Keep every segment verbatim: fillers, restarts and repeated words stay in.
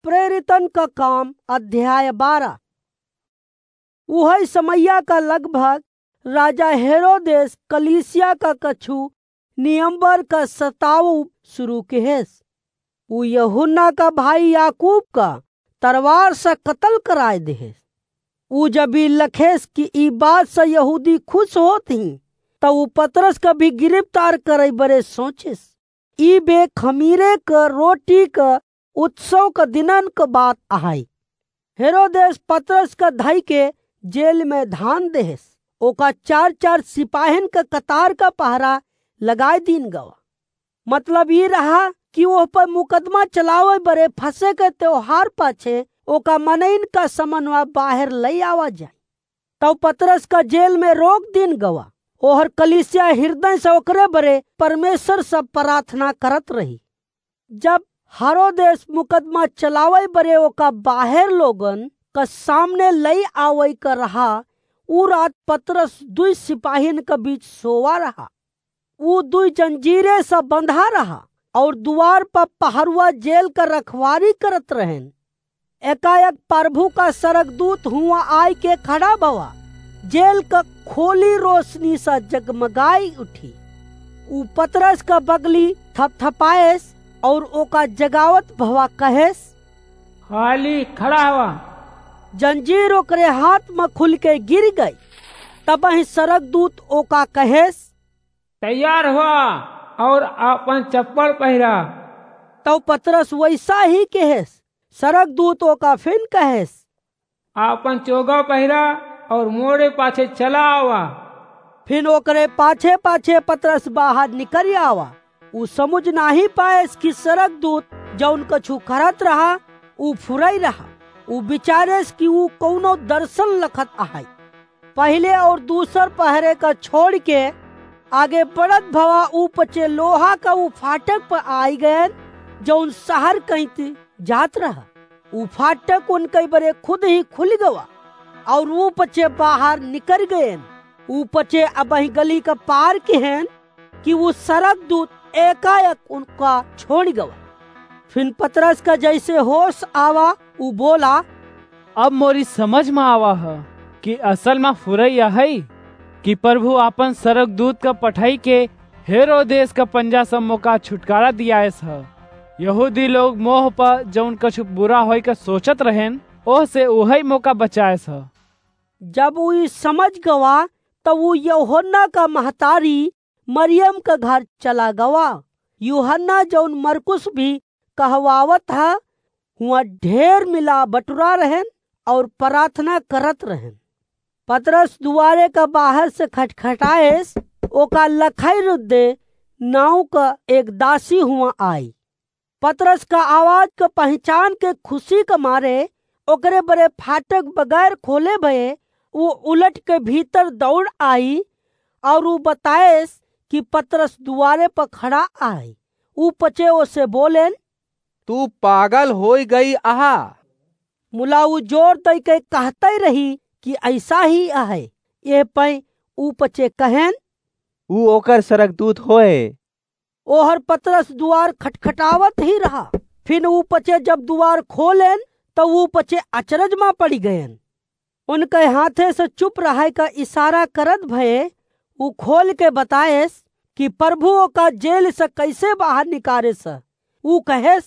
प्रेरितन का काम अध्याय बारह। वह समैया का लगभग राजा हेरोदेस कलीसिया का कछु नियमबर का सताव शुरू के हेस। वो यूहन्ना का भाई याकूब का तलवार से कत्ल कराए देहेस। वो जब भी लखेस की ई बात से यहूदी खुश होती तो वो पतरस का भी गिरफ्तार करे बरे सोचिस। ई बे खमीरे का रोटी का उत्सव का दिनन का बात आई। हेरोदेस पतरस का धई के जेल में धान देहेस। ओका चार चार सिपाहिन का कतार का पहरा लगाए दिन गवा। मतलब ये रहा कि वो पर मुकदमा चलावे बरे फंसे के त्योहार पाछे ओका मनइन का समन्वय बाहर ले आवा जाए। तब पतरस का जेल में रोक दिन गवा। ओहर कलीसिया हृदय से ओकरे बरे परमेश्वर से प्रार्थना करत रही। जब हेरोदेस मुकदमा चलावे बरे ओका बाहर लोगन का सामने ले आवे कर रहा, उ रात पतरस दुई सिपाहिन के बीच सोवा रहा। वो दुई जंजीरे से बंधा रहा और द्वार पर पहरुआ जेल का रखवारी करत रहन। एकाएक प्रभु का सरकदूत हुआ आय के खड़ा भवा। जेल का खोली रोशनी सा जगमगाई उठी। उ पतरस का बगली थपथपाएस और ओका जगावत भवा कहेस, खाली खड़ा हुआ। जंजीर ओकरे हाथ में खुल के गिर गई। तब ही सरकदूत ओका कहेस, तैयार हुआ और अपन चप्पल पहरा। तो पतरस वैसा ही कहेस। सरकदूत ओका फिन कहेस, अपन चोगा पहरा और मोड़े पाछे चला आवा। फिर ओकरे पाछे पाछे पतरस बाहर निकल आवा। उ समझ नहीं पाएस कि सरकदूत जौन कछु करत रहा उ फुरई रहा। उ विचारेस कि उ कौनो दर्शन लखत आहाई। पहले और दूसर पहरे का छोड़ के आगे बढ़त भवा। उ पचे लोहा का उ फाटक पर आई गए जौन शहर कहीं जात रहा। उ फाटक उनके बरे खुद ही खुल गवा और उ पचे बाहर निकल गए। उ पचे अब गली का पार के हैं कि वो सरकदूत एकाएक उनका छोड़ गवा। फिर पतरस का जैसे होश आवा उ बोला, अब मोरी समझ में आवा है कि असल में फुरैया है कि प्रभु अपन सरकदूत का पठाई के हेरोदेस का पंजा सम्मो का छुटकारा दिया है। यहूदी लोग मोह पर जौन कछु बुरा होई का सोचत रहेन ओह से वही मौका बचाए है। जब वो समझ गवा तो वो यूहन्ना का महतारी मरियम का घर चला गवा। यूहन्ना जौन मरकुस भी कहवावत है हुआ ढेर मिला बटुरा रहन और प्रार्थना करत रहन। पतरस दुआरे का बाहर से खटखटाएस। ओका लखाई रुद्दे नाव का एक दासी हुआ आई। पतरस का आवाज का पहचान के खुशी के मारे ओकरे बरे फाटक बगैर खोले भये वो उलट के भीतर दौड़ आई और वो बताएस कि पतरस दुआरे पर खड़ा आई। ऊ पचे ओसे बोलेन, तू पागल हो गई आहा। मुला ऊ जोर दई के कहते रही कि ऐसा ही आहे। ये पै ऊ पचे कहन, ऊ ओकर सरकदूत होए। ओहर पतरस दुआर खटखटावत ही रहा। फिर ऊ पचे जब दुआर खोलेन तो ऊ पचे अचरज में पड़ी गयन। उनके हाथे से चुप रहे का इशारा करत भये ऊ खोल के बताएस कि प्रभु का जेल से कैसे बाहर निकाले स। ऊ कहेस,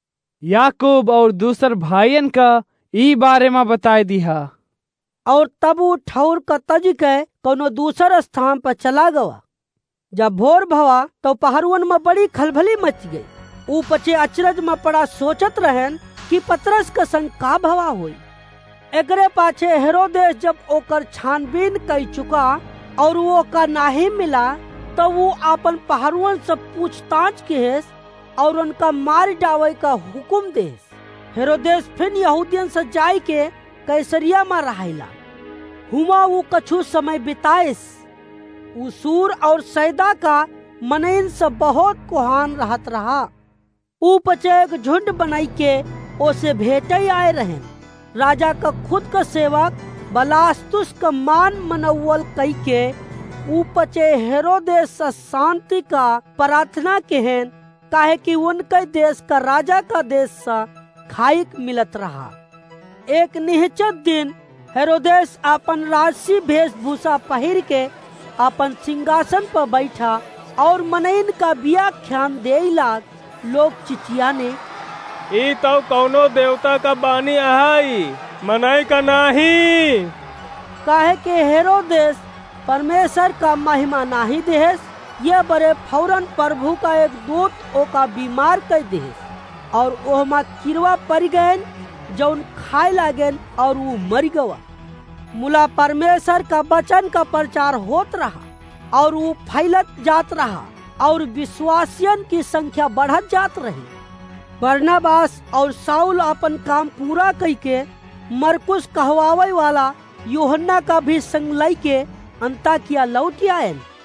याकूब और दूसर भाईयन का ई बारे में बताए दिया। और तब ऊ ठौर का तज के कोनो दूसर स्थान पर चला गवा। जब भोर भवा तो पहरुअन में बड़ी खलबली मच गई। ऊ पचे अचरज में पड़ा सोचत रहन कि पतरस का संग का भवा हुई। एकरे पाछे हेरोदेस जब ओकर छानबीन कई चुका और वो का नाही मिला तो वो अपन पहरुअन से पूछताछ केस और उनका मार डावे का हुक्म देस। हेरोदेस फिर यहूदियन से जाय के कैसरिया में रहिला। हुआ वो कछु समय बिताएस। उ सूर और सैदा का मनइन से बहुत कोहान रहत रहा। ऊ पचे एक झुंड बनाई के ओसे भेटे आए रहन। राजा का खुद का सेवक बलास्तुस का मान मनौवल कई के ऊ पचे हेरोदेस से शांति का प्रार्थना के हैं, काहे कि उनके देश का राजा का देश सा खाइक मिलत रहा। एक निश्चित दिन हेरोदेस अपन राजसी वेशभूषा पहिर के अपन सिंहासन पर बैठा और मनइन का व्याख्यान दे लाग। लोग चिचियाने, ई तो कौनो देवता का बानी आई, मनाई का नाही। काहे के हेरोदेस परमेश्वर का महिमा नाही देहस। ये बड़े फौरन प्रभु का एक दूत ओका बीमार कर देहस और ओहमा किरवा पड़ गए जौन खाए लागेन और वो मर गवा। मुला परमेश्वर का वचन का प्रचार होत रहा और वो फैलत जात रहा और विश्वासियन की संख्या बढ़त जात रही। बरनबास और शाऊल अपन काम पूरा करके मरकुस कहवावे वाला यूहन्ना का भी संग लई के अंताकिया लौट आए।